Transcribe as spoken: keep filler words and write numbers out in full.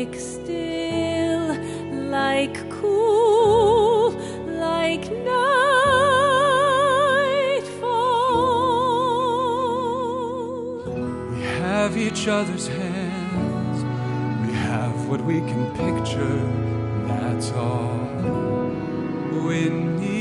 like still, like cool, like nightfall. We have each other's hands, we have what we can picture, that's all we need.